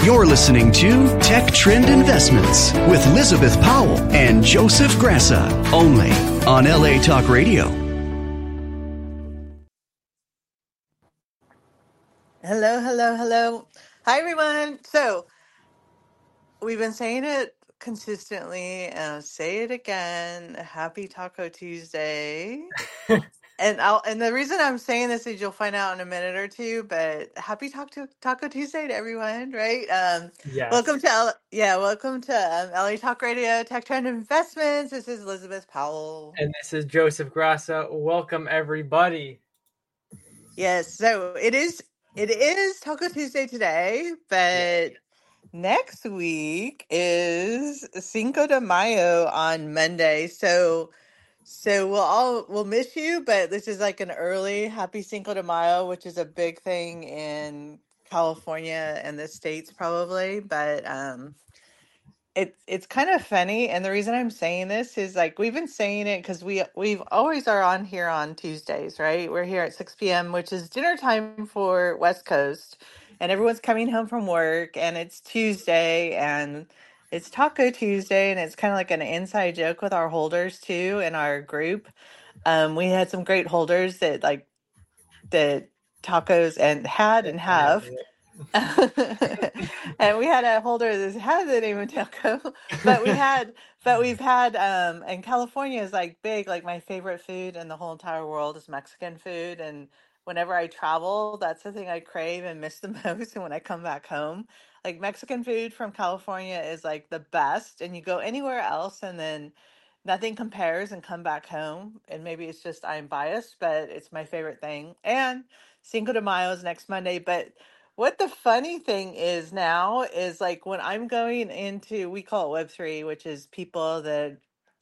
You're listening to Tech Trend Investments with Elizabeth Powell and Joseph Grassa, only on LA Talk Radio. Hello, hello, hello. Hi, everyone. So we've been saying it consistently, and I'll say it again. Happy Taco Tuesday. And the reason I'm saying this is you'll find out in a minute or two, but happy Taco Tuesday to everyone, right? Yes. Welcome to LA Talk Radio Tech Trend Investments. This is Elizabeth Powell. And this is Joseph Grassa. Welcome, everybody. Yes, so it is Taco Tuesday today, but next week is Cinco de Mayo on Monday. So we'll miss you, but this is like an early happy Cinco de Mayo, which is a big thing in California and the States probably. But it's kind of funny, and the reason I'm saying this is like we've been saying it because we've always are on here on Tuesdays, right? We're here at 6 p.m., which is dinner time for West Coast, and everyone's coming home from work, and it's Tuesday, and it's Taco Tuesday, and it's kind of like an inside joke with our holders too in our group. We had some great holders that like that tacos and had and have. And we had a holder that had the name of Taco, but we've had and California is like big, like my favorite food in the whole entire world is Mexican food. And whenever I travel, that's the thing I crave and miss the most. And when I come back home, like Mexican food from California is like the best. And you go anywhere else and then nothing compares and come back home. And maybe it's just I'm biased, but it's my favorite thing. And Cinco de Mayo is next Monday, but what the funny thing is now is like when I'm going into, we call it Web3, which is people that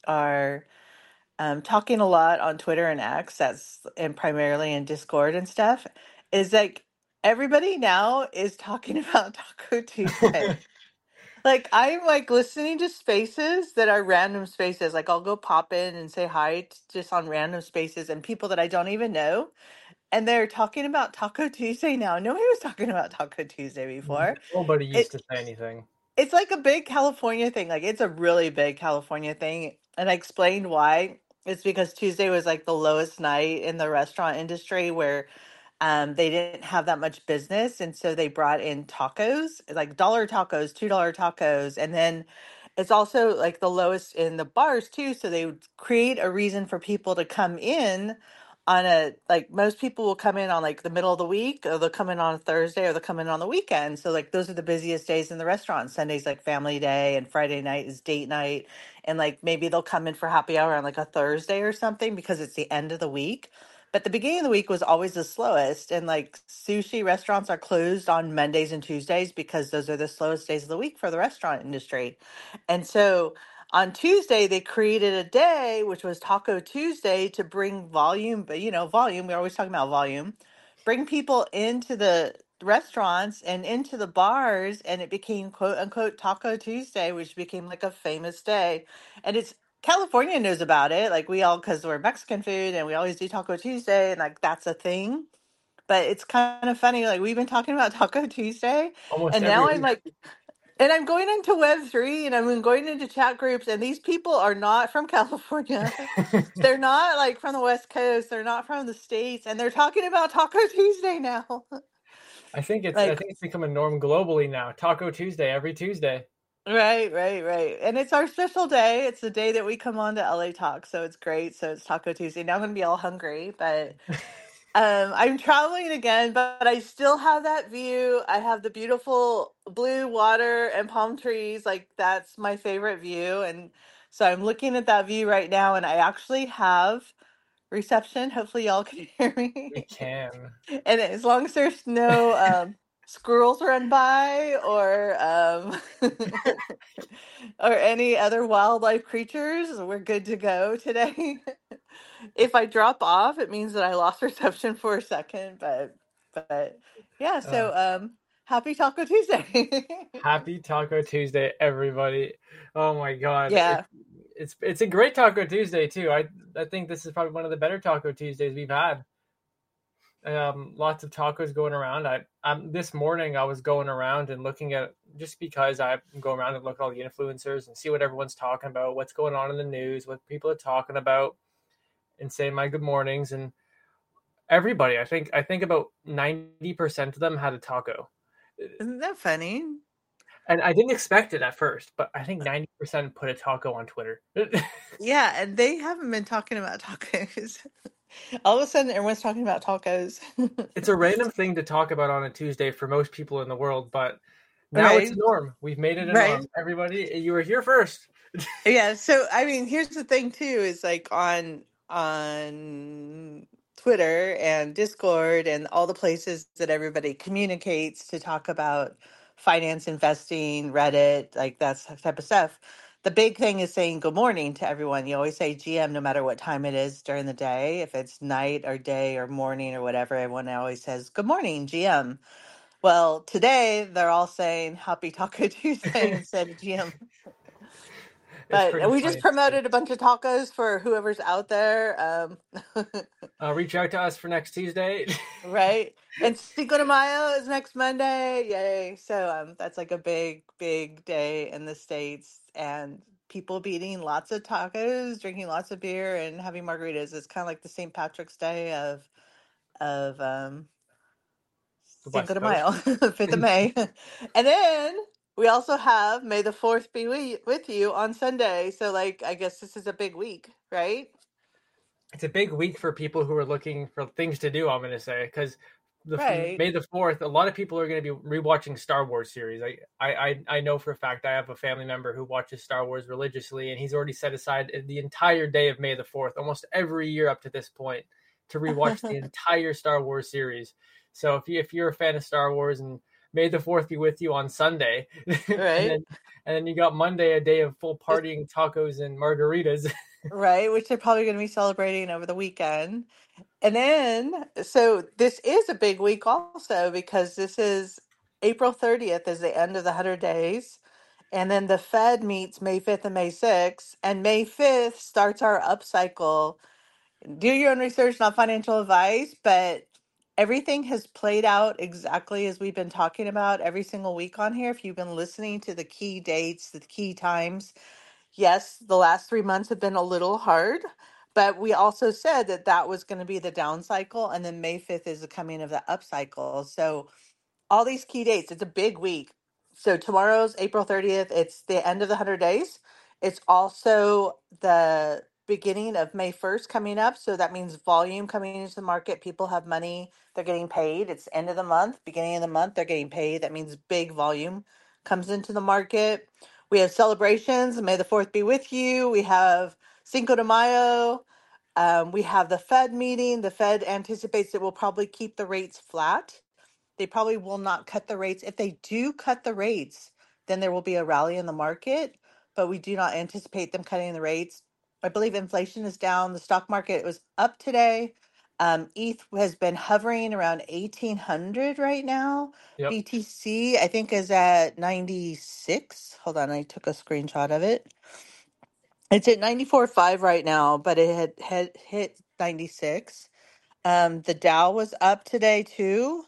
are talking a lot on Twitter and X, and primarily in Discord and stuff, is like everybody now is talking about Taco Tuesday. Like I'm like listening to spaces that are random spaces. Like I'll go pop in and say hi just on random spaces and people that I don't even know, and they're talking about Taco Tuesday now. Nobody was talking about Taco Tuesday before. Nobody used It to say anything. it's like a big California thing. Like it's a really big California thing. And I explained why. It's because Tuesday was like the lowest night in the restaurant industry where they didn't have that much business. And so they brought in tacos, like dollar tacos, $2 tacos. And then it's also like the lowest in the bars too. So they would create a reason for people to come in on a, like most people will come in on like the middle of the week, or they'll come in on a Thursday, or they'll come in on the weekend. So like those are the busiest days in the restaurant. Sunday's like family day and Friday night is date night. And like maybe they'll come in for happy hour on like a Thursday or something because it's the end of the week. But the beginning of the week was always the slowest. And like sushi restaurants are closed on Mondays and Tuesdays because those are the slowest days of the week for the restaurant industry. And so on Tuesday, they created a day, which was Taco Tuesday, to bring volume, but volume, we're always talking about volume, bring people into the restaurants and into the bars. And it became quote unquote Taco Tuesday, which became like a famous day. And it's California knows about it. Like we all, because we're Mexican food and we always do Taco Tuesday and like that's a thing. But it's kind of funny. Like we've been talking about Taco Tuesday Almost and every now I'm week. like, and I'm going into Web3 and I'm going into chat groups, and these people are not from California. They're not like from the West Coast. They're not from the States. And they're talking about Taco Tuesday now. I think Like, it's become a norm globally now. Taco Tuesday every Tuesday. right, right, right. And it's our special day. It's the day that we come on to LA Talk. So it's great. So it's Taco Tuesday. Now I'm going to be all hungry, but I'm traveling again, but I still have that view. I have the beautiful blue water and palm trees. Like that's my favorite view. And so I'm looking at that view right now, and I actually have reception. Hopefully y'all can hear We me. can. And as long as there's no squirrels run by or any other wildlife creatures, we're good to go today. If I drop off, it means that I lost reception for a second, but yeah, Uh, so happy Taco Tuesday. Happy Taco Tuesday, everybody. Oh my God. Yeah. It's a great Taco Tuesday too. I think this is probably one of the better Taco Tuesdays we've had. Lots of tacos going around. This morning I was going around and looking at just because I go around and look at all the influencers and see what everyone's talking about, what's going on in the news, what people are talking about, and say my good mornings. And everybody, I think about 90% of them had a taco. Isn't that funny? And I didn't expect it at first, but I think 90% put a taco on Twitter. Yeah, and they haven't been talking about tacos. All of a sudden, everyone's talking about tacos. It's a random thing to talk about on a Tuesday for most people in the world, but now it's Right, a norm. We've made it a right. norm. Everybody, you were here first. Yeah, so I mean, here's the thing too, is like on Twitter and Discord and all the places that everybody communicates to talk about finance, investing, Reddit, like that type of stuff. The big thing is saying good morning to everyone. You always say GM no matter what time it is during the day. If it's night or day or morning or whatever, everyone always says good morning, GM. Well, today they're all saying Happy Taco Tuesday instead of GM. It's But pretty we just funny to see. promoted a bunch of tacos for whoever's out there. Reach out to us for next Tuesday. Right? And Cinco de Mayo is next Monday. Yay. So that's like a big, big day in the States. And people be eating lots of tacos, drinking lots of beer, and having margaritas. It's kind of like the St. Patrick's Day of The Cinco West de Coast. Mayo, 5th of May. And then we also have May the 4th be with you on Sunday. So, like, I guess this is a big week, right? It's a big week for people who are looking for things to do. I'm going to say because the Right. May the 4th, a lot of people are going to be rewatching Star Wars series. I know for a fact I have a family member who watches Star Wars religiously, and he's already set aside the entire day of May the 4th, almost every year up to this point, to rewatch the entire Star Wars series. So if you're a fan of Star Wars, and May the 4th be with you on Sunday, and Right. then you got Monday, a day of full partying, tacos and margaritas. Right. Which they're probably going to be celebrating over the weekend. And then, so this is a big week also because this is April 30th is the end of the 100 days. And then the Fed meets May 5th and May 6th. And May 5th starts our upcycle. Do your own research, not financial advice, but everything has played out exactly as we've been talking about every single week on here. If you've been listening to the key dates, the key times, yes, the last 3 months have been a little hard, but we also said that that was going to be the down cycle, and then May 5th is the coming of the up cycle. So all these key dates. It's a big week. So tomorrow's April 30th. It's the end of the 100 days. It's also the beginning of May 1st coming up. So that means volume coming into the market. People have money. They're getting paid. It's end of the month, beginning of the month. They're getting paid. That means big volume comes into the market. We have celebrations. May the 4th be with you. We have Cinco de Mayo. We have the Fed meeting. The Fed anticipates it will probably keep the rates flat. They probably will not cut the rates. If they do cut the rates, then there will be a rally in the market, but we do not anticipate them cutting the rates. I believe inflation is down. The stock market was up today. ETH has been hovering around 1800 right now. Yep. BTC, I think, is at 96. Hold on, I took a screenshot of it. It's at 94.5 right now, but it had hit 96. The Dow was up today too,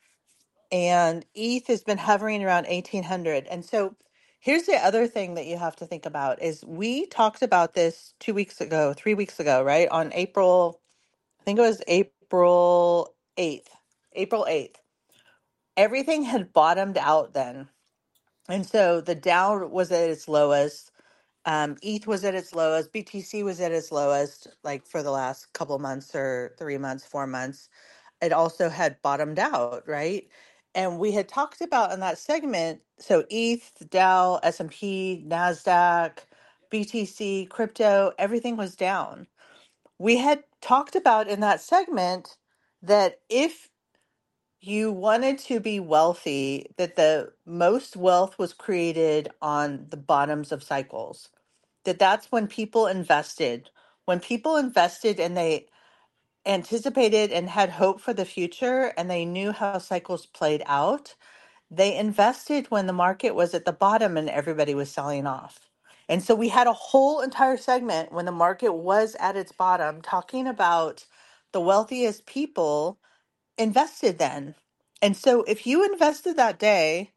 and ETH has been hovering around 1800. And so here's the other thing that you have to think about is we talked about this 2 weeks ago, 3 weeks ago, right? On April, I think it was April 8th. April 8th. Everything had bottomed out then. And so the Dow was at its lowest. ETH was at its lowest. BTC was at its lowest, like for the last couple months or 3 months, 4 months. It also had bottomed out, right? And we had talked about in that segment, so ETH, Dow, S&P, NASDAQ, BTC, crypto, everything was down. We had talked about in that segment that if you wanted to be wealthy, that the most wealth was created on the bottoms of cycles, that that's when people invested. When people invested and they anticipated and had hope for the future and they knew how cycles played out, they invested when the market was at the bottom and everybody was selling off. And so we had a whole entire segment when the market was at its bottom talking about the wealthiest people invested then. And so if you invested that day,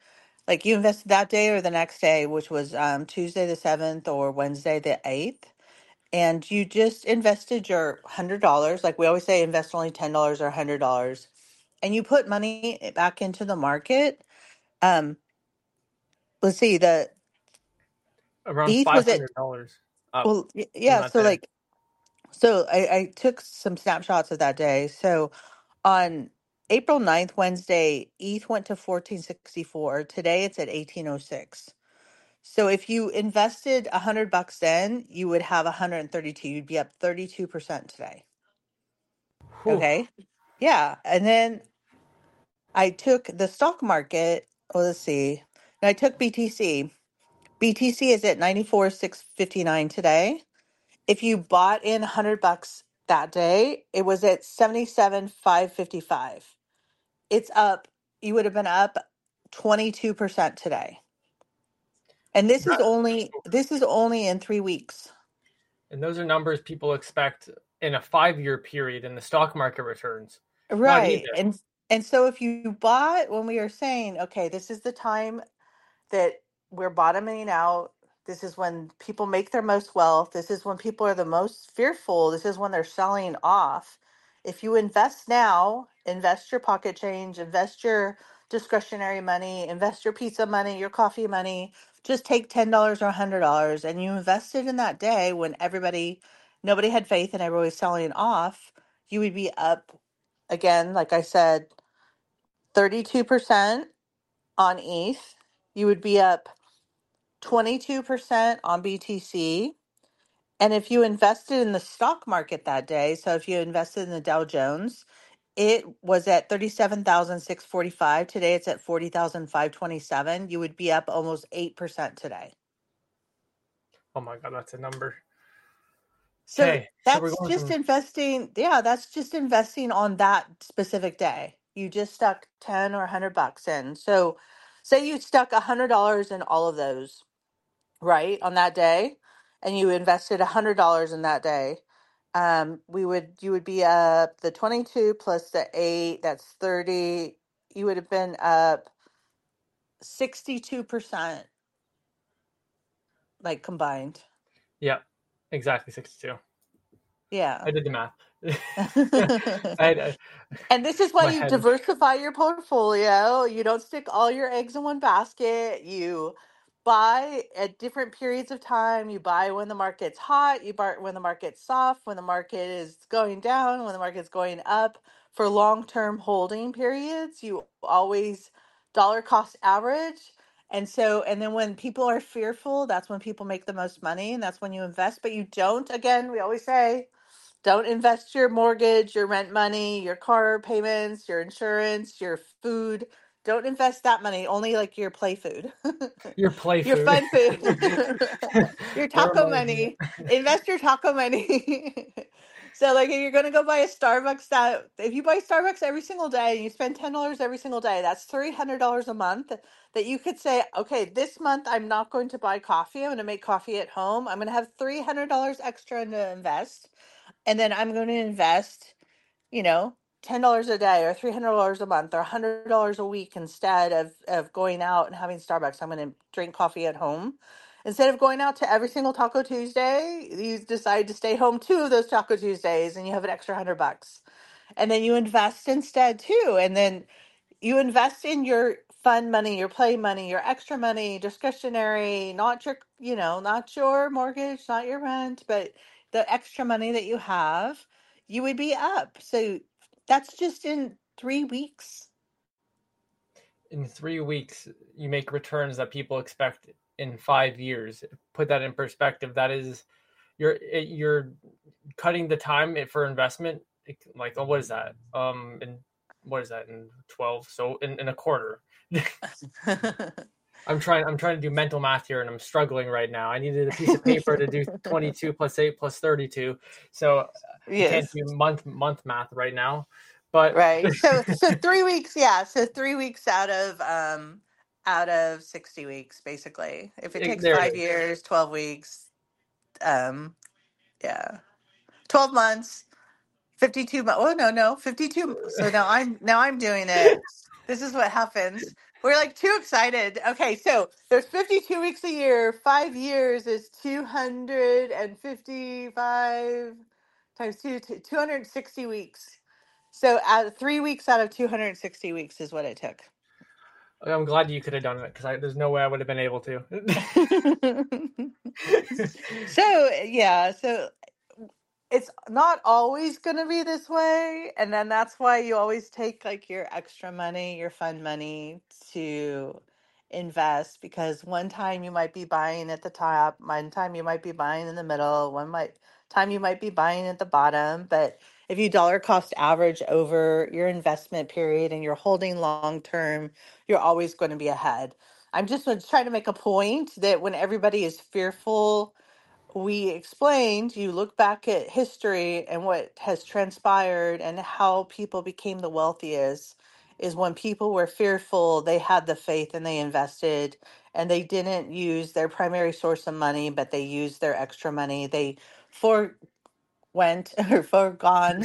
Like you invested that day or the next day, which was Tuesday the 7th or Wednesday the 8th, and you just invested your $100. Like we always say, invest only $10 or $100, and you put money back into the market. Um, let's see, the Around ETH was at, $500 up well, from yeah. that So day. like, so I took some snapshots of that day. So on April 9th, Wednesday, ETH went to 1464. Today it's at 1806. So if you invested $100 then, you would have 132. You'd be up 32% today. Whew. Okay. Yeah. And then I took the stock market. Oh, let's see. And I took BTC. BTC is at 94,659 today. If you bought in $100 that day, it was at 77,555. It's up. You would have been up 22% today. And That, this is only in 3 weeks. and those are numbers people expect in a 5-year period in the stock market returns. Not even. Right. And so if you bought when we are saying, okay, this is the time that we're bottoming out. This is when people make their most wealth. This is when people are the most fearful. This is when they're selling off. If you invest now, invest your pocket change, invest your discretionary money, invest your pizza money, your coffee money, just take $10 or $100 and you invest it in that day when nobody had faith and everybody was selling off, you would be up again, like I said, 32% on ETH. You would be up 22% on BTC. And if you invested in the stock market that day, so if you invested in the Dow Jones, it was at 37,645. Today it's at 40,527. You would be up almost 8% today. Oh my God, that's a number. So Okay, so we're that's going just from investing. Yeah, that's just investing on that specific day. You just stuck 10 or $100 in. So say you stuck $100 in all of those, right, on that day, and you invested $100 in that day. You would be up the 22 plus the 8, that's 30. You would have been up 62%, like combined. yeah, exactly 62. I Yeah. did the math. I And this is why my you head. diversify your portfolio. You don't stick all your eggs in one basket. You buy at different periods of time. You buy when the market's hot. You buy when the market's soft, when the market is going down, when the market's going up. For long-term holding periods, you always dollar cost average. And then when people are fearful, that's when people make the most money, and that's when you invest. But you don't, again, we always say, don't invest your mortgage, your rent money, your car payments, your insurance, your food. Don't invest that money, only like your play food, Your play your food. fun food, your That taco reminds me. money. Invest your taco money. So, like, if you're going to go buy a Starbucks, if you buy Starbucks every single day and you spend $10 every single day, that's $300 a month that you could say, okay, this month I'm not going to buy coffee. I'm going to make coffee at home. I'm going to have $300 extra to invest, and then I'm going to invest, you know, $10 a day or $300 a month or $100 a week instead of going out and having Starbucks. I'm going to drink coffee at home. Instead of going out to every single Taco Tuesday, you decide to stay home 2 of those Taco Tuesdays and you have an extra $100. And then you invest instead too. And then you invest in your fun money, your play money, your extra money, discretionary, not your, not your mortgage, not your rent, but the extra money that you have, you would be up. So that's just in 3 weeks. In 3 weeks, you make returns that people expect in 5 years. Put that in perspective. That is, you're cutting the time for investment. Like, oh, what is that? And what is that in 12? So in a quarter. I'm trying to do mental math here, and I'm struggling right now. I needed a piece of paper to do 22 plus 8 plus 32, so I can't Yes. do month math right now. But Right. So 3 weeks, yeah. So 3 weeks out of 60 weeks, basically. If it takes there it five is. years, 12 weeks, um, yeah. 12 months, 52 months. Oh no, no, 52. So now I'm doing it. This is what happens. We're like too excited. Okay, so there's 52 weeks a year. 5 years is 255 times 260 weeks. So out 3 weeks out of 260 weeks is what it took. I'm glad you could have done it because there's no way I would have been able to. So yeah, so it's not always going to be this way, and then that's why you always take like your extra money, your fun money to invest, because one time you might be buying at the top, one time you might be buying in the middle, time you might be buying at the bottom. But if you dollar cost average over your investment period and you're holding long term, you're always going to be ahead. I'm just trying to make a point that when everybody is fearful, we explained, you look back at history and what has transpired and how people became the wealthiest is when people were fearful, they had the faith and they invested, and they didn't use their primary source of money, but they used their extra money. They for went or foregone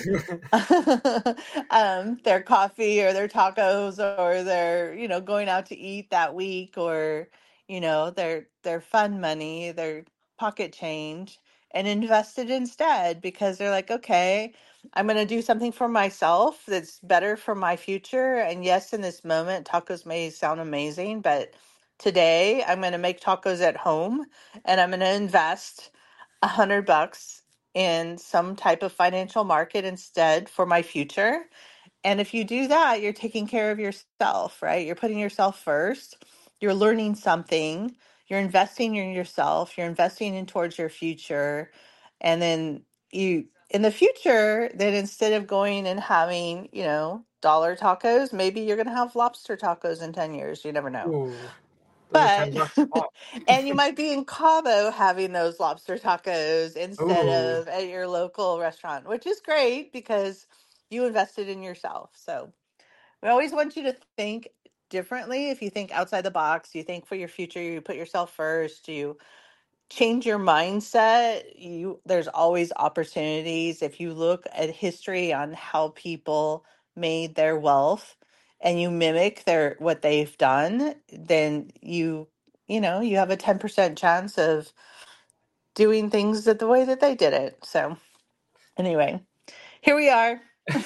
their coffee or their tacos or their, going out to eat that week, or, their fun money, their pocket change, and invested instead, because they're like, okay, I'm going to do something for myself that's better for my future. And yes, in this moment, tacos may sound amazing, but today I'm going to make tacos at home and I'm going to invest $100 in some type of financial market instead for my future. And if you do that, you're taking care of yourself, right? You're putting yourself first. You're learning something. You're investing in yourself. You're investing in towards your future. And then in the future, then instead of going and having, dollar tacos, maybe you're going to have lobster tacos in 10 years. You never know. Ooh, those are But, $10 a pop. and you might be in Cabo having those lobster tacos instead Ooh, of at your local restaurant, which is great because you invested in yourself. So we always want you to think differently. If you think outside the box, you think for your future, you put yourself first, you change your mindset, there's always opportunities. If you look at history on how people made their wealth and you mimic their what they've done, then you have a 10% chance of doing things the way that they did it. So anyway, here we are.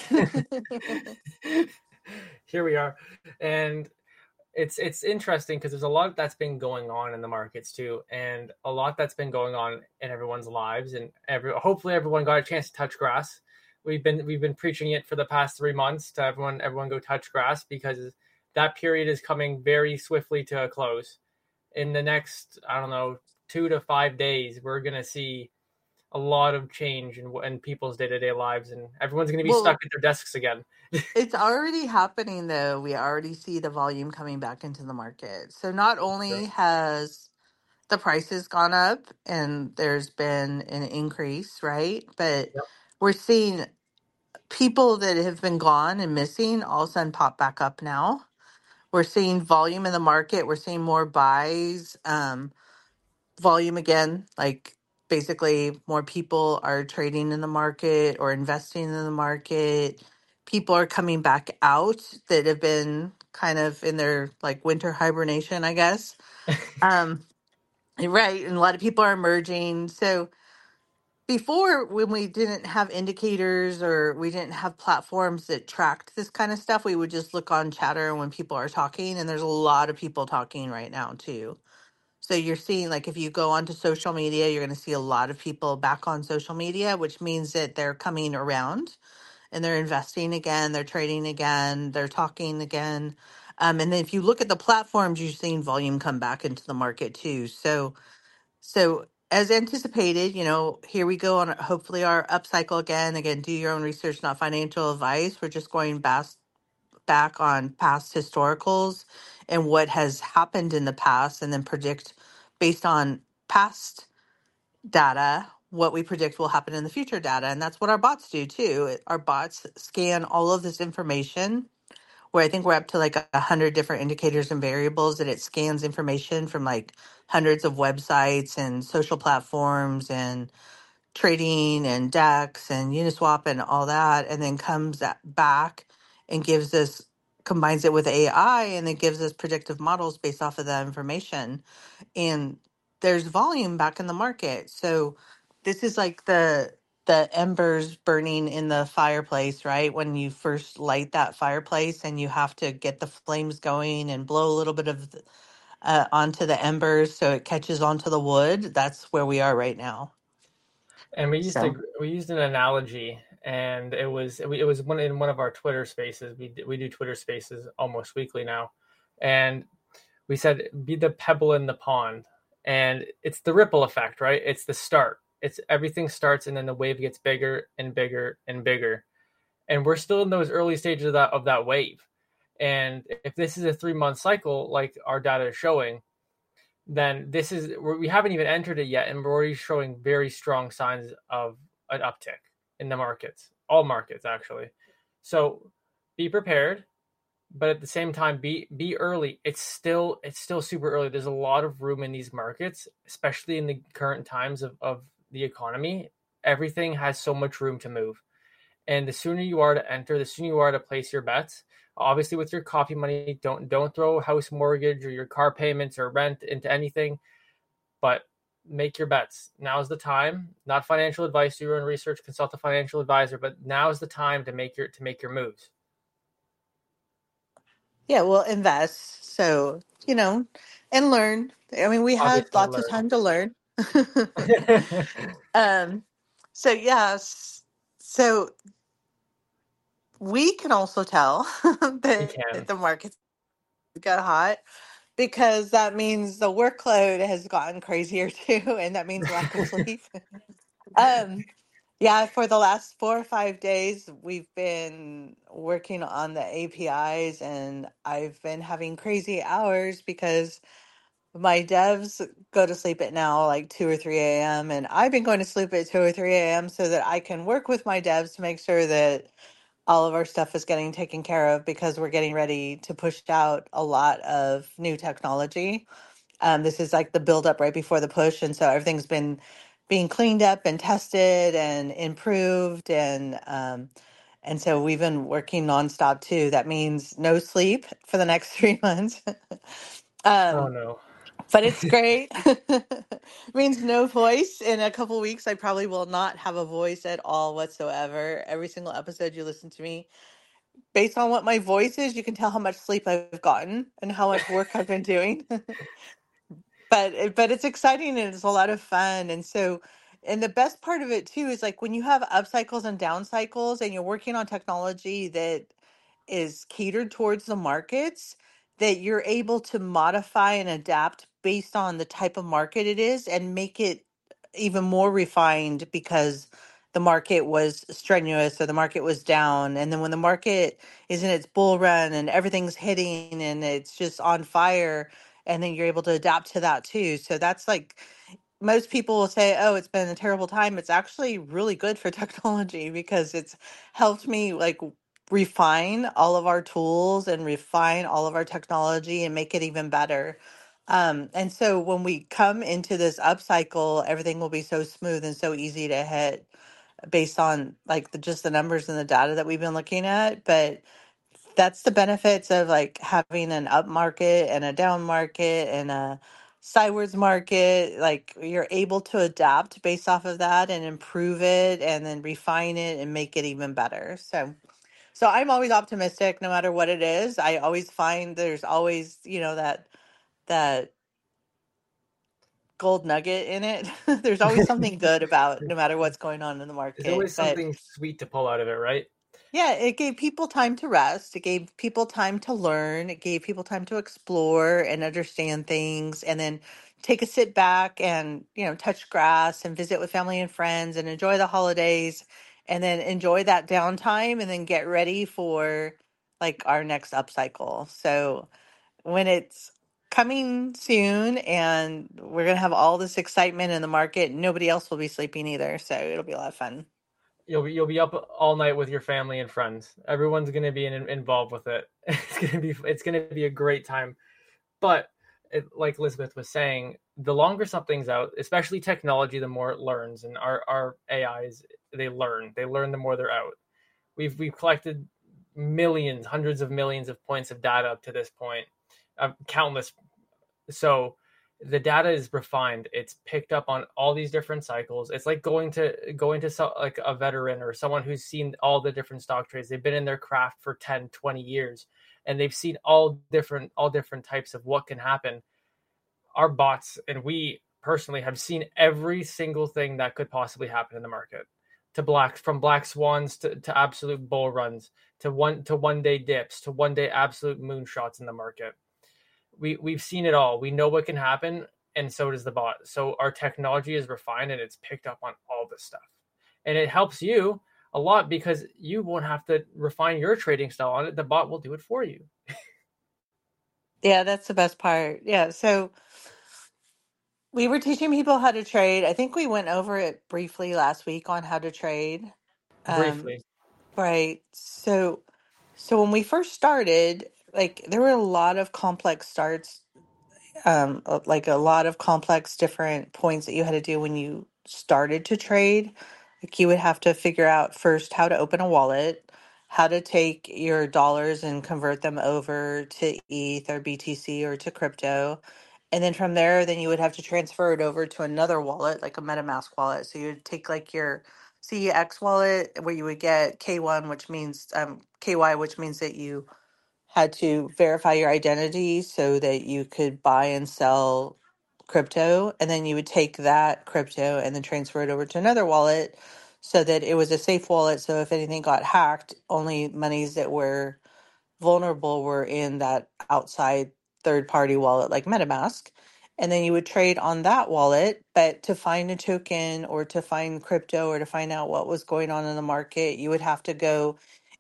here we are, and it's interesting because there's a lot that's been going on in the markets too, and a lot that's been going on in everyone's lives, and hopefully everyone got a chance to touch grass. We've been preaching it for the past 3 months to everyone go touch grass, because that period is coming very swiftly to a close. In the next, I don't know, 2 to 5 days, we're gonna see a lot of change in people's day-to-day lives, and everyone's gonna be stuck Well, at their desks again. it's already happening though. We already see the volume coming back into the market. So not only has the prices gone up and there's been an increase, right? But Yep. we're seeing people that have been gone and missing all of a sudden pop back up now. We're seeing volume in the market. We're seeing more buys, volume again, like basically more people are trading in the market or investing in the market. People are coming back out that have been kind of in their like winter hibernation, I guess. Um, right. And a lot of people are emerging. So before, when we didn't have indicators or we didn't have platforms that tracked this kind of stuff, we would just look on chatter when people are talking. And there's a lot of people talking right now, too. So you're seeing, like, if you go onto social media, you're going to see a lot of people back on social media, which means that they're coming around and they're investing again, they're trading again, they're talking again. And then if you look at the platforms, you're seeing volume come back into the market too. So as anticipated, here we go on hopefully our upcycle again. Again, do your own research, not financial advice. We're just going back on past historicals and what has happened in the past, and then predict based on past data what we predict will happen in the future data. And that's what our bots do too. Our bots scan all of this information, where I think we're up to like 100 different indicators and variables that it scans information from like hundreds of websites and social platforms and trading and DEX and Uniswap and all that, and then comes back and gives us combines it with AI and it gives us predictive models based off of that information. And there's volume back in the market. So this is like the embers burning in the fireplace, right? When you first light that fireplace and you have to get the flames going and blow a little bit of onto the embers so it catches onto the wood. That's where we are right now. And So we used an analogy, and it was one of our Twitter spaces. We do Twitter spaces almost weekly now, and we said be the pebble in the pond, and it's the ripple effect, right? It's the start. It's everything starts, and then the wave gets bigger and bigger and bigger, and we're still in those early stages of that wave. And if this is a 3-month cycle, like our data is showing, then we haven't even entered it yet, and we're already showing very strong signs of an uptick in the markets, all markets actually. So be prepared, but at the same time, be early. It's still super early. There's a lot of room in these markets, especially in the current times of the economy. Everything has so much room to move, and the sooner you are to enter, the sooner you are to place your bets. Obviously, with your coffee money, don't throw a house mortgage or your car payments or rent into anything, but make your bets. Now's the time. Not financial advice. Do your own research. Consult a financial advisor. But now is the time to make your moves. yeah, we'll invest. So, and learn. I mean, we have Obviously, lots of learn. time to learn. um, so yes. So we can also tell We that can. the markets got hot because that means the workload has gotten crazier too, and that means lack of sleep. um, yeah, for the last 4 or 5 days, we've been working on the APIs, and I've been having crazy hours because my devs go to sleep at now like 2 or 3 a.m. And I've been going to sleep at 2 or 3 a.m. so that I can work with my devs to make sure that all of our stuff is getting taken care of because we're getting ready to push out a lot of new technology. This is like the build up right before the push. And so everything's been being cleaned up and tested and improved. And so we've been working nonstop too. That means no sleep for the next 3 months. Oh um, no. but it's great. It means no voice. In a couple weeks, I probably will not have a voice at all whatsoever. Every single episode you listen to me, based on what my voice is, you can tell how much sleep I've gotten and how much work I've been doing. But it's exciting and it's a lot of fun. And so, and the best part of it too is like when you have up cycles and down cycles and you're working on technology that is catered towards the markets, that you're able to modify and adapt based on the type of market it is and make it even more refined because the market was strenuous or the market was down. And then when the market is in its bull run and everything's hitting and it's just on fire, and then you're able to adapt to that too. So that's like most people will say, "Oh, it's been a terrible time." It's actually really good for technology because it's helped me like refine all of our tools and refine all of our technology and make it even better. And so when we come into this upcycle, everything will be so smooth and so easy to hit based on like just the numbers and the data that we've been looking at. But that's the benefits of like having an up market and a down market and a sideways market. Like you're able to adapt based off of that and improve it and then refine it and make it even better. So I'm always optimistic no matter what it is. I always find there's always, that gold nugget in it. There's always something good about no matter what's going on in the There's market. always But something sweet to pull out of it, right? yeah, it gave people time to rest. It gave people time to learn. It gave people time to explore and understand things and then take a sit back and, touch grass and visit with family and friends and enjoy the holidays and then enjoy that downtime and then get ready for like our next upcycle. So when it's coming soon and we're going to have all this excitement in the market, nobody else will be sleeping either. So it'll be a lot of fun. You'll be up all night with your family and friends. Everyone's going to be involved with it. It's going to be a great time. But like Elizabeth was saying, the longer something's out, especially technology, the more it learns. And our AIs, they learn the more they're out. We've collected millions, hundreds of millions of points of data up to this point, countless. So the data is refined. It's picked up on all these different cycles. It's like going to like a veteran or someone who's seen all the different stock trades. They've been in their craft for 10, 20 years, and they've seen all different types of what can happen. Our bots and we personally have seen every single thing that could possibly happen in the market, from black swans to absolute bull runs, to one day dips, to one day absolute moonshots in the market. We've seen it all. We know what can happen, and so does the bot. So our technology is refined and it's picked up on all this stuff. And it helps you a lot because you won't have to refine your trading style on it. The bot will do it for you. Yeah, that's the best part. Yeah. So we were teaching people how to trade. I think we went over it briefly last week on how to trade. Um, Briefly. right. So when we first started, like there were a lot of complex starts, like a lot of complex different points that you had to do when you started to trade. Like you would have to figure out first how to open a wallet, how to take your dollars and convert them over to ETH or BTC or to crypto. And then from there, then you would have to transfer it over to another wallet, like a MetaMask wallet. So you would take like your CEX wallet where you would get K1, which means KY, which means that you had to verify your identity so that you could buy and sell crypto. And then you would take that crypto and then transfer it over to another wallet so that it was a safe wallet. So if anything got hacked, only monies that were vulnerable were in that outside third party wallet like MetaMask. And then you would trade on that wallet. But to find a token or to find crypto or to find out what was going on in the market, you would have to go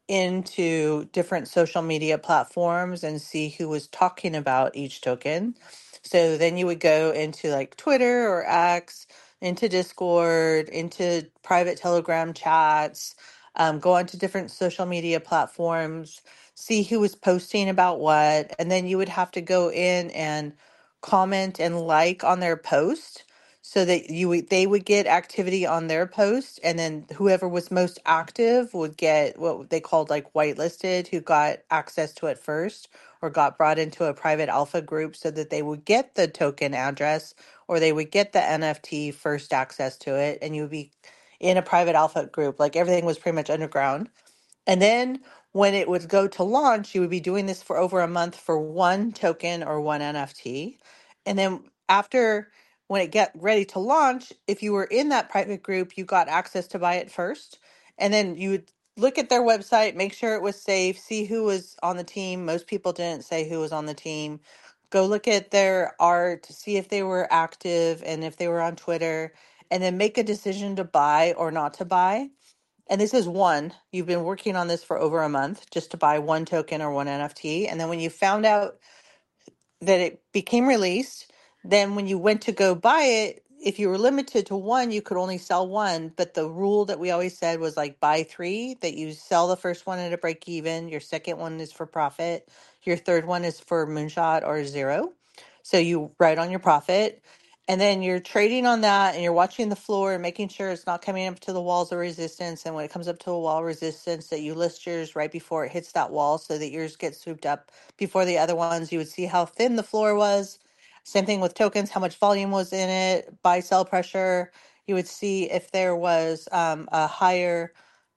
into different social media platforms and see who was talking about each token. So then you would go into like Twitter or X, into Discord, into private Telegram chats, go onto different social media platforms, see who was posting about what, and then you would have to go in and comment and like on their post so that they would get activity on their post, and then whoever was most active would get what they called like whitelisted, who got access to it first or got brought into a private alpha group so that they would get the token address or they would get the NFT first access to it, and you would be in a private alpha group. Like everything was pretty much underground. And then when it would go to launch, you would be doing this for over a month for one token or one NFT. And then after, when it get ready to launch, if you were in that private group, you got access to buy it first. And then you would look at their website, make sure it was safe, see who was on the team. Most people didn't say who was on the team. Go look at their art, see if they were active and if they were on Twitter, and then make a decision to buy or not to buy. And this is one, you've been working on this for over a month just to buy one token or one NFT. And then when you found out that it became released, then when you went to go buy it, if you were limited to one, you could only sell one. But the rule that we always said was like buy three, that you sell the first one at a break even, your second one is for profit, your third one is for moonshot or zero. So you write on your profit. And then you're trading on that and you're watching the floor and making sure it's not coming up to the walls of resistance. And when it comes up to a wall resistance, that you list yours right before it hits that wall so that yours gets swooped up before the other ones. You would see how thin the floor was. Same thing with tokens, how much volume was in it, buy sell pressure. You would see if there was a higher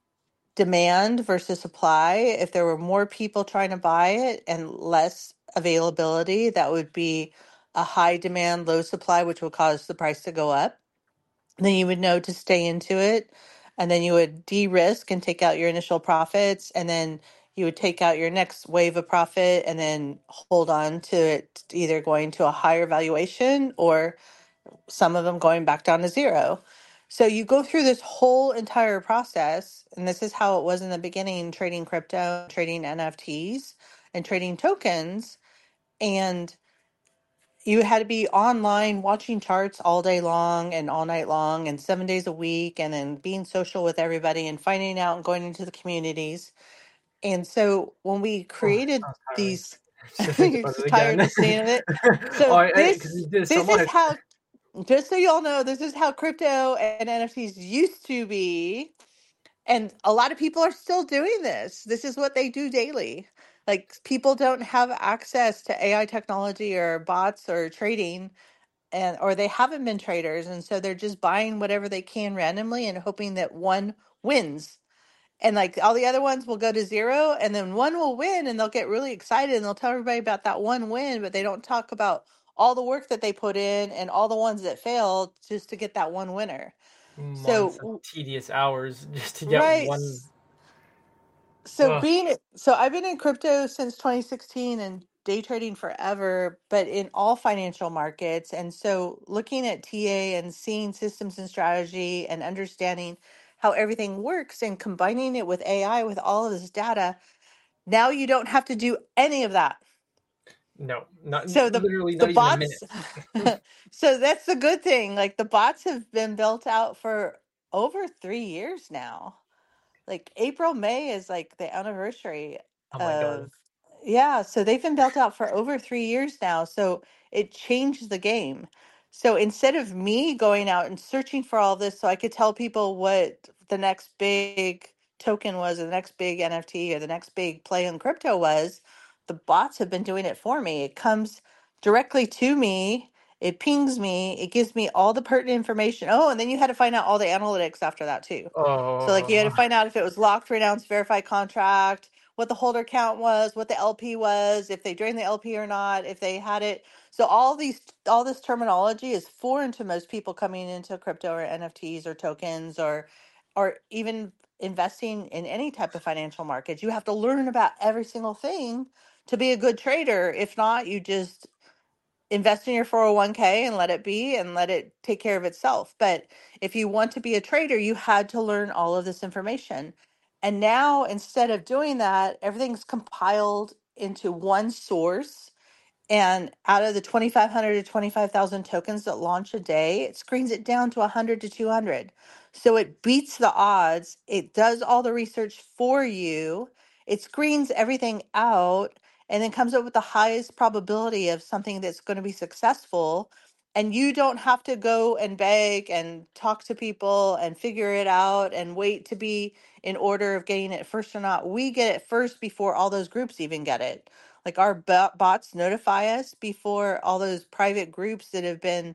demand versus supply. If there were more people trying to buy it and less availability, that would be a high demand, low supply, which would cause the price to go up. Then you would know to stay into it. And then you would de-risk and take out your initial profits. And then you would take out your next wave of profit and then hold on to it, either going to a higher valuation or some of them going back down to zero. So you go through this whole entire process. And this is how it was in the beginning, trading crypto, trading NFTs, and trading tokens. And you had to be online watching charts all day long and all night long and 7 days a week, and then being social with everybody and finding out and going into the communities. And so when we Oh, created sounds tiring. these, Just to think you're about it just tired again. of seeing it. Oh, So because you did so this is much. how, just so y'all know, this is how crypto and NFTs used to be And a lot of people are still doing this. This is what they do daily. Like people don't have access to AI technology or bots or trading, and or they haven't been traders, and so they're just buying whatever they can randomly and hoping that one wins. And like all the other ones will go to zero, and then one will win, and they'll get really excited and they'll tell everybody about that one win, but they don't talk about all the work that they put in and all the ones that failed just to get that one winner. Months of So, tedious hours just to get right. one. So Ugh, being so I've been in crypto since 2016 and day trading forever, but in all financial markets. And so looking at TA and seeing systems and strategy and understanding how everything works and combining it with AI with all of this data, now you don't have to do any of that. no, not So literally the not even a minute. bots so that's the good thing. Like the bots have been built out for over 3 years now. Like April, May is like the anniversary Oh my god. of, yeah, so they've been built out for over 3 years now. So it changed the game. So instead of me going out and searching for all this so I could tell people what the next big token was, or the next big NFT, or the next big play on crypto was, the bots have been doing it for me. It comes directly to me. It pings me. It gives me all the pertinent information. Oh, and then you had to find out all the analytics after that too. So like you had to Oh, find out if it was locked, renounced, verified contract, what the holder count was, what the LP was, if they drained the LP or not, if they had it. So all this terminology is foreign to most people coming into crypto or NFTs or tokens or even investing in any type of financial markets. You have to learn about every single thing to be a good trader. If not, you just invest in your 401k and let it be and let it take care of itself. But if you want to be a trader, you had to learn all of this information. And now, instead of doing that, everything's compiled into one source, and out of the 2,500 to 25,000 tokens that launch a day, it screens it down to 100 to 200. So it beats the odds. It does all the research for you. It screens everything out and then comes up with the highest probability of something that's going to be successful. And you don't have to go and beg and talk to people and figure it out and wait to be in order of getting it first or not. We get it first before all those groups even get it. Like our bots notify us before all those private groups that have been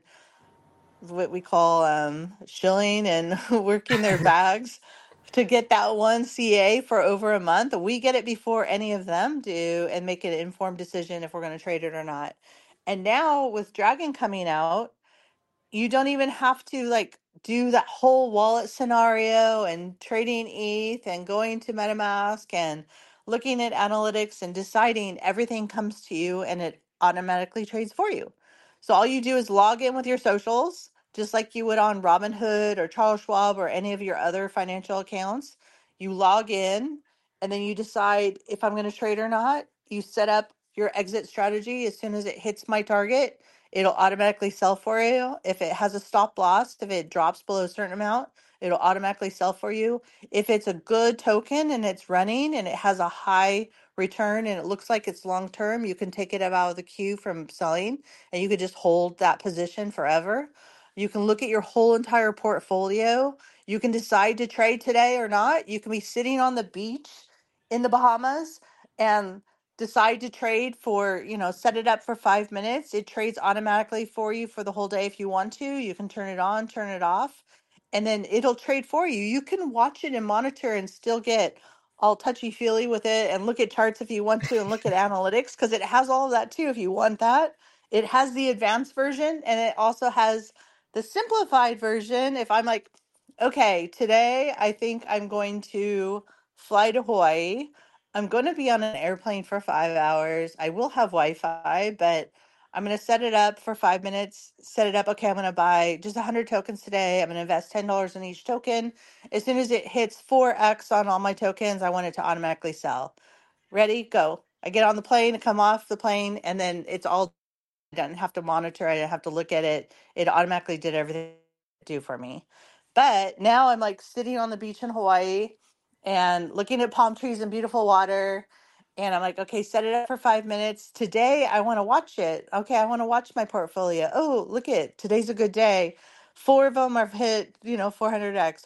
what we call shilling and working their bags to get that one CA for over a month. We get it before any of them do and make an informed decision if we're going to trade it or not. And now with Dragon coming out, you don't even have to like do that whole wallet scenario and trading ETH and going to MetaMask and looking at analytics and deciding. Everything comes to you and it automatically trades for you. So all you do is log in with your socials, just like you would on Robinhood or Charles Schwab or any of your other financial accounts. You log in and then you decide if I'm going to trade or not. You set up your exit strategy as soon as it hits my target. It'll automatically sell for you. If it has a stop loss, if it drops below a certain amount, it'll automatically sell for you. If it's a good token and it's running and it has a high return and it looks like it's long term, you can take it out of the queue from selling and you could just hold that position forever. You can look at your whole entire portfolio. You can decide to trade today or not. You can be sitting on the beach in the Bahamas and decide to trade for, set it up for 5 minutes. It trades automatically for you for the whole day if you want to. You can turn it on, turn it off, and then it'll trade for you. You can watch it and monitor and still get all touchy feely with it and look at charts if you want to and look at analytics because it has all of that too if you want that. It has the advanced version and it also has the simplified version. If I'm like, okay, today I think I'm going to fly to Hawaii. I'm going to be on an airplane for 5 hours. I will have Wi Fi, but I'm going to set it up for 5 minutes. Set it up. Okay, I'm going to buy just 100 tokens today. I'm going to invest $10 in each token. As soon as it hits 4x on all my tokens, I want it to automatically sell. Ready? Go. I get on the plane, I come off the plane, and then it's all I didn't have to monitor. I didn't have to look at it. It automatically did everything it do for me. But now I'm like sitting on the beach in Hawaii and looking at palm trees and beautiful water. And I'm like, okay, set it up for 5 minutes. Today I want to watch it. Okay, I want to watch my portfolio. Oh, look at today's a good day. Four of them have hit, 400x or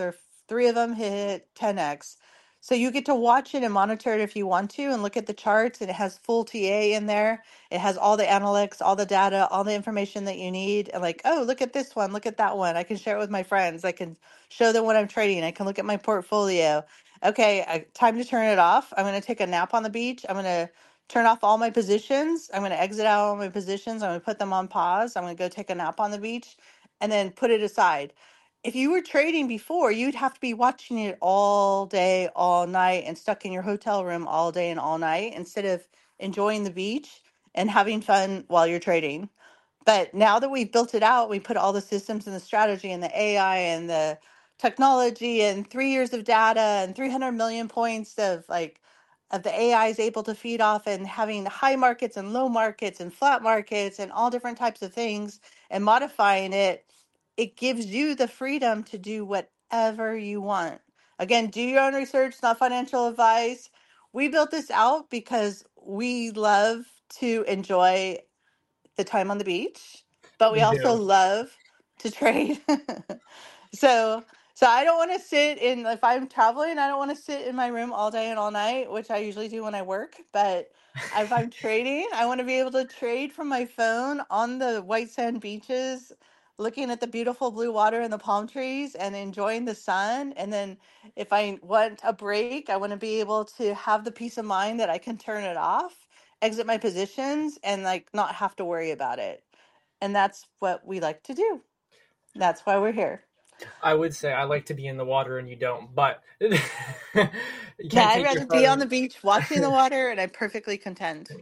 3 of them hit 10x. So you get to watch it and monitor it if you want to and look at the charts, and it has full TA in there. It has all the analytics, all the data, all the information that you need. And like, oh, look at this one, look at that one. I can share it with my friends. I can show them what I'm trading. I can look at my portfolio. Okay, time to turn it off. I'm going to take a nap on the beach. I'm going to turn off all my positions. I'm going to exit out all my positions. I'm going to put them on pause. I'm going to go take a nap on the beach and then put it aside. If you were trading before, you'd have to be watching it all day, all night, and stuck in your hotel room all day and all night instead of enjoying the beach and having fun while you're trading. But now that we've built it out, we put all the systems and the strategy and the AI and the technology and 3 years of data and 300 million points of the AI is able to feed off, and having high markets and low markets and flat markets and all different types of things and modifying it. It gives you the freedom to do whatever you want. Again, do your own research, not financial advice. We built this out because we love to enjoy the time on the beach, but we We also do. love to trade. So, so I don't want to sit in, if I'm traveling, I don't want to sit in my room all day and all night, which I usually do when I work. But if I'm trading, I want to be able to trade from my phone on the white sand beaches, looking at the beautiful blue water and the palm trees and enjoying the sun. And then if I want a break, I want to be able to have the peace of mind that I can turn it off, exit my positions, and like not have to worry about it. And that's what we like to do. That's why we're here. I would say I like to be in the water and you don't, but you Yeah, can't I'd take your rather be on the phone. beach watching the water, and I'm perfectly content.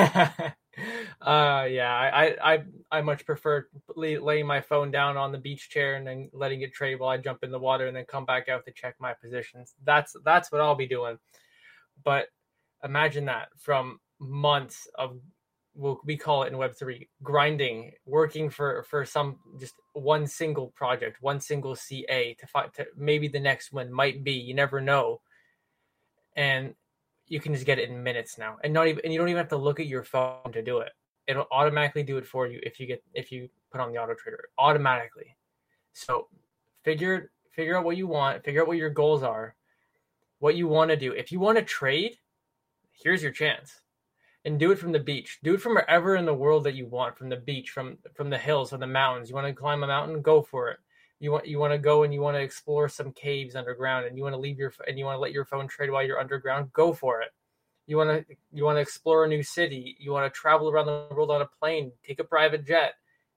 Yeah, I much prefer laying my phone down on the beach chair and then letting it trade while I jump in the water and then come back out to check my positions. That's what I'll be doing. But imagine that from months of, we call it in Web3 grinding, working for some just one single project, one single CA to find, to maybe the next one might be, you never know, and you can just get it in minutes now, and not even, and you don't even have to look at your phone to do it. It'll automatically do it for you if you put on the auto trader automatically. So figure out what you want, figure out what your goals are, what you want to do. If you want to trade, here's your chance. And do it from the beach. Do it from wherever in the world that you want, from the beach, from the hills, from the mountains. You want to climb a mountain, go for it. You want to go and you want to explore some caves underground, and you want to let your phone trade while you're underground, go for it. You want to explore a new city, you want to travel around the world on a plane, take a private jet.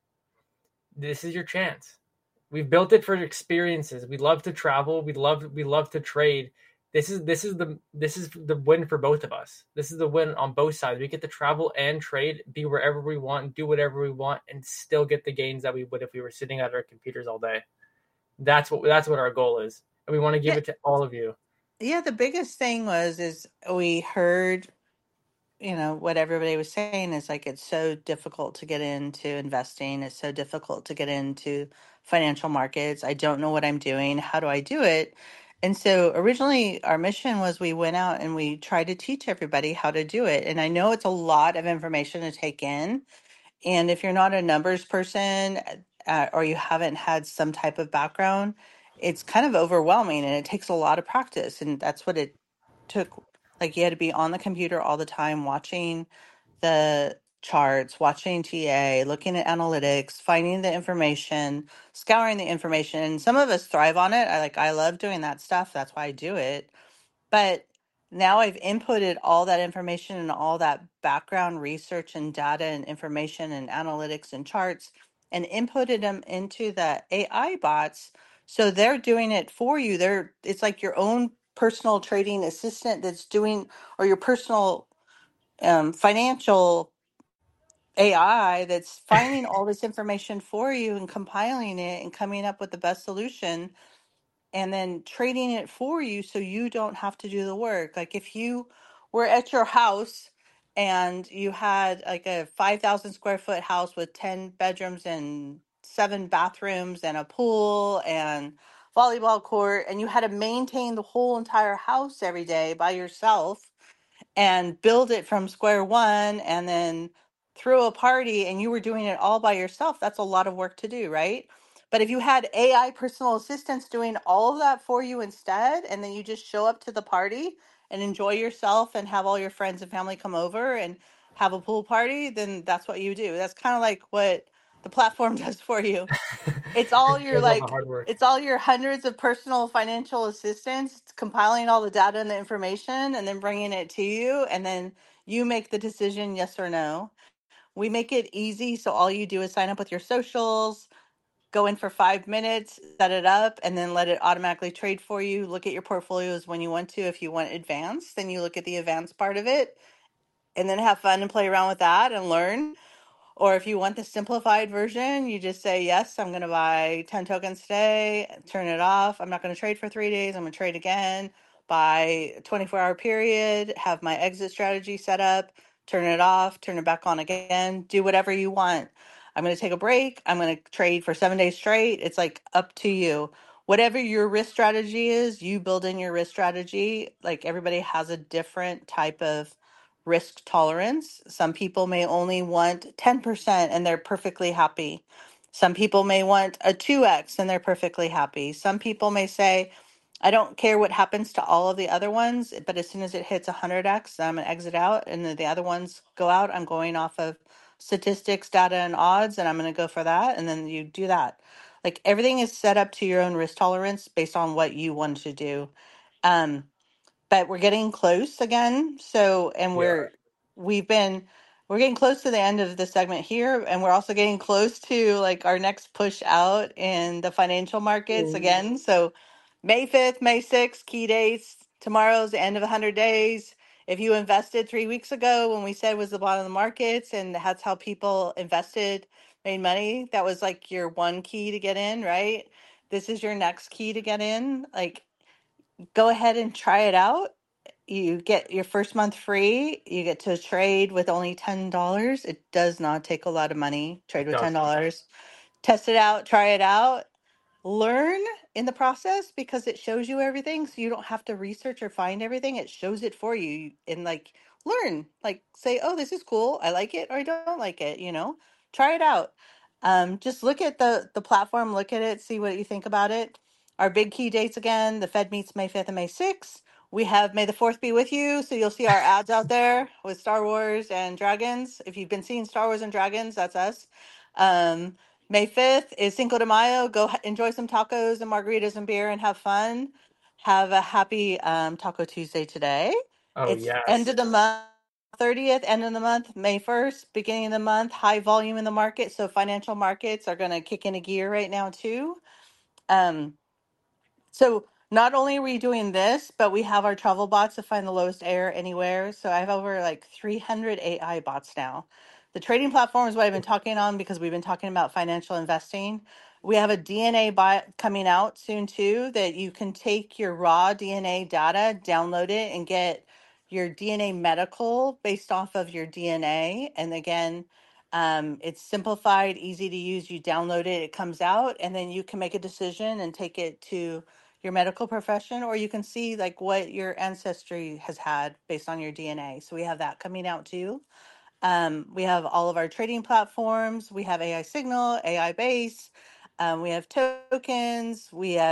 This is your chance. We've built it for experiences. We love to travel, we love to trade. This is the win for both of us. This is the win on both sides. We get to travel and trade, be wherever we want, do whatever we want, and still get the gains that we would if we were sitting at our computers all day. That's what our goal is, and we want to give Yeah, it to all of you. yeah. The biggest thing is we heard, what everybody was saying is like it's so difficult to get into investing. It's so difficult to get into financial markets. I don't know what I'm doing. How do I do it? And so originally our mission was we went out and we tried to teach everybody how to do it. And I know it's a lot of information to take in. And if you're not a numbers person, or you haven't had some type of background, it's kind of overwhelming and it takes a lot of practice. And that's what it took. Like you had to be on the computer all the time, watching the charts, watching TA, looking at analytics, finding the information, scouring the information. Some of us thrive on it. I love doing that stuff. That's why I do it. But now I've inputted all that information and all that background research and data and information and analytics and charts and inputted them into the AI bots. So they're doing it for you. It's like your own personal trading assistant that's doing, or your personal financial AI that's finding all this information for you and compiling it and coming up with the best solution and then trading it for you so you don't have to do the work. Like if you were at your house and you had like a 5,000 square foot house with 10 bedrooms and 7 bathrooms and a pool and volleyball court, and you had to maintain the whole entire house every day by yourself and build it from square one and then throw a party, and you were doing it all by yourself, that's a lot of work to do, right? But if you had AI personal assistants doing all of that for you instead, and then you just show up to the party and enjoy yourself and have all your friends and family come over and have a pool party, then that's what you do. That's kind of like what the platform does for you. It's all It your does all the like, hard work. it's all your hundreds of personal financial assistants compiling all the data and the information and then bringing it to you. And then you make the decision, yes or no. We make it easy. So all you do is sign up with your socials, go in for 5 minutes, set it up, and then let it automatically trade for you. Look at your portfolios when you want to. If you want advanced, then you look at the advanced part of it and then have fun and play around with that and learn. Or if you want the simplified version, you just say, yes, I'm going to buy 10 tokens today, turn it off. I'm not going to trade for 3 days. I'm going to trade again by a 24-hour period, have my exit strategy set up, turn it off, turn it back on again, do whatever you want. I'm going to take a break. I'm going to trade for 7 days straight. It's like up to you. Whatever your risk strategy is, you build in your risk strategy. Like everybody has a different type of risk tolerance. Some people may only want 10% and they're perfectly happy. Some people may want a 2x and they're perfectly happy. Some people may say, I don't care what happens to all of the other ones, but as soon as it hits 100x, I'm going to exit out. And then the other ones go out. I'm going off of statistics, data, and odds, and I'm going to go for that. And then you do that. Like everything is set up to your own risk tolerance based on what you want to do. Um, but we're getting close again. So, and We are. we've been, we're getting close to the end of the segment here, and we're also getting close to like our next push out in the financial markets Ooh. again. So, May 5th, May 6th, key dates. Tomorrow's the end of 100 days. If you invested 3 weeks ago when we said was the bottom of the markets, and that's how people invested, made money, that was like your one key to get in, right? This is your next key to get in. Like, go ahead and try it out. You get your first month free. You get to trade with only $10. It does not take a lot of money. Trade It with does. $10. Test it out, try it out, learn in the process because it shows you everything. So you don't have to research or find everything. It shows it for you and like learn, like say, oh, this is cool. I like it or I don't like it, try it out. Just look at the platform, look at it, see what you think about it. Our big key dates again, the Fed meets May 5th and May 6th. We have May the 4th be with you. So you'll see our ads out there with Star Wars and dragons. If you've been seeing Star Wars and dragons, that's us. May 5th is Cinco de Mayo. Go enjoy some tacos and margaritas and beer and have fun. Have a happy Taco Tuesday today. Oh It's end yes. of the month, 30th, end of the month, May 1st, beginning of the month, high volume in the market. So financial markets are going to kick into gear right now too. Um, so not only are we doing this, but we have our travel bots to find the lowest air anywhere. So I have over like 300 AI bots now. The trading platform is what I've been talking on because we've been talking about financial investing. We have a DNA bot coming out soon too that you can take your raw DNA data, download it, and get your DNA medical based off of your DNA. And again, it's simplified, easy to use. You download it, it comes out, and then you can make a decision and take it to your medical profession, or you can see like what your ancestry has had based on your DNA. So we have that coming out too. We have all of our trading platforms. We have AI Signal, AI Base. We have tokens.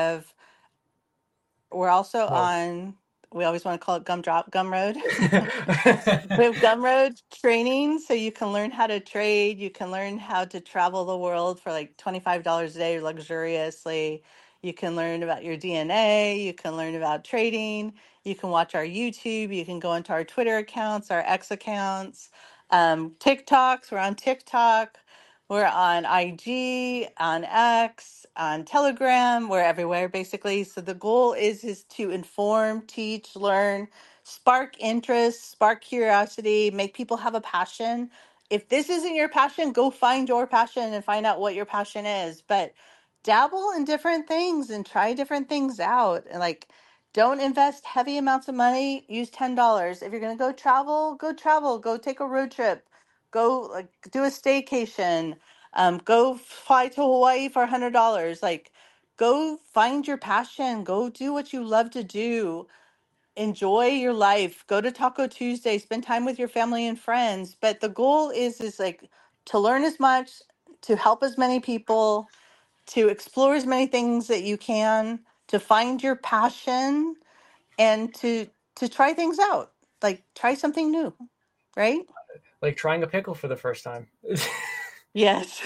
We're also More. on. We always want to call it Gumroad. We have Gumroad training, so you can learn how to trade. You can learn how to travel the world for like $25 a day luxuriously. You can learn about your DNA. You can learn about trading. You can watch our YouTube. You can go into our Twitter accounts, our X accounts, TikToks. We're on TikTok. We're on IG, on X, on Telegram. We're everywhere basically. So the goal is to inform, teach, learn, spark interest, spark curiosity, make people have a passion. If this isn't your passion, go find your passion and find out what your passion is. But dabble in different things and try different things out. And like, don't invest heavy amounts of money. Use $10. If you're gonna go travel, go travel. Go take a road trip. Go like do a staycation. Go fly to Hawaii for $100. Like, go find your passion. Go do what you love to do. Enjoy your life. Go to Taco Tuesday. Spend time with your family and friends. But the goal is like to learn as much, to help as many people, to explore as many things that you can, to find your passion, and to try things out. Like try something new, right? Like trying a pickle for the first time. Yes.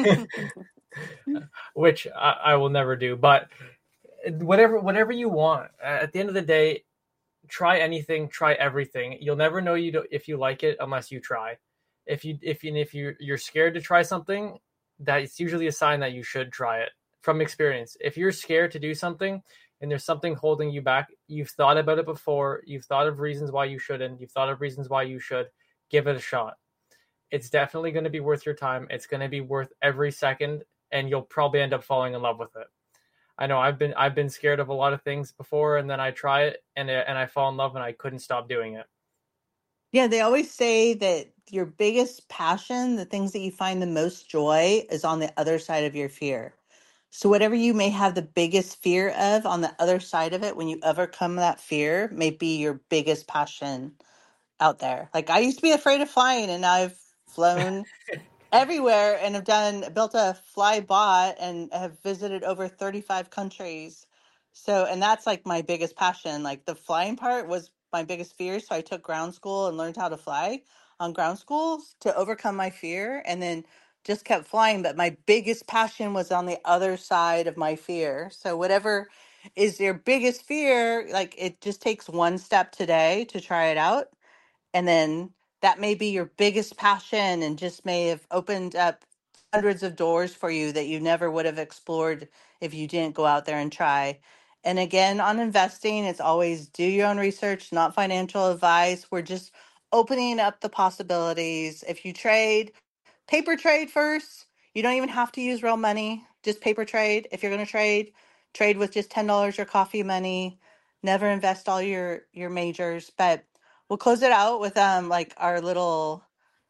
Which I will never do, but whatever you want. At the end of the day, try anything, try everything. You'll never know if you like it unless you try. If you're scared to try something, that's usually a sign that you should try it from experience. If you're scared to do something and there's something holding you back, you've thought about it before, you've thought of reasons why you shouldn't, you've thought of reasons why you should, give it a shot. It's definitely going to be worth your time. It's going to be worth every second, and you'll probably end up falling in love with it. I know I've been scared of a lot of things before, and then I try it and I fall in love and I couldn't stop doing it. Yeah, they always say that your biggest passion, the things that you find the most joy, is on the other side of your fear. So whatever you may have the biggest fear of, on the other side of it, when you overcome that fear, may be your biggest passion out there. Like I used to be afraid of flying, and now I've flown everywhere and have built a fly bot and have visited over 35 countries. So, and that's like my biggest passion. Like the flying part was my biggest fear. So I took ground school and learned how to fly on ground schools to overcome my fear, and then just kept flying. But my biggest passion was on the other side of my fear. So whatever is your biggest fear, like it just takes one step today to try it out. And then that may be your biggest passion and just may have opened up hundreds of doors for you that you never would have explored if you didn't go out there and try. And again, on investing, it's always do your own research, not financial advice. We're just opening up the possibilities. If you trade, paper trade first. You don't even have to use real money, just paper trade. If you're going to trade with just $10 your coffee money. Never invest all your majors, but we'll close it out with like our little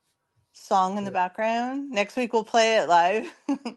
song in the background. Next week we'll play it live.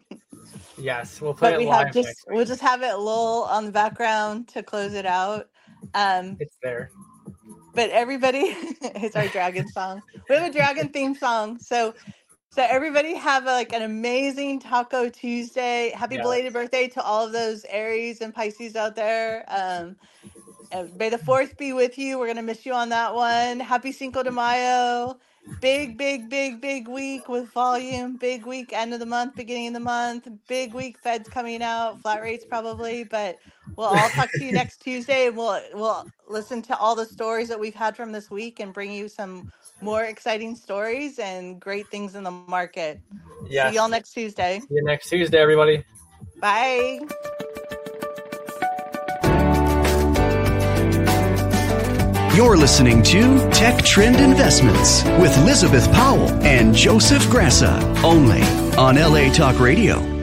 Yes, we'll play But it we live have next we'll week. just have it lull on the background to close it out. It's there. But everybody, it's our dragon song. We have a dragon theme song. So everybody have like an amazing Taco Tuesday. Happy Yeah. belated birthday to all of those Aries and Pisces out there. And may the fourth be with you. We're going to miss you on that one. Happy Cinco de Mayo. Big, big, big, big week with volume. Big week, end of the month, beginning of the month. Big week, Fed's coming out. Flat rates probably. But we'll all talk to you next Tuesday. And we'll listen to all the stories that we've had from this week and bring you some more exciting stories and great things in the market. Yes. See y'all next Tuesday. See you next Tuesday, everybody. Bye. You're listening to Tech Trend Investments with Elizabeth Powell and Joseph Grassa, only on LA Talk Radio.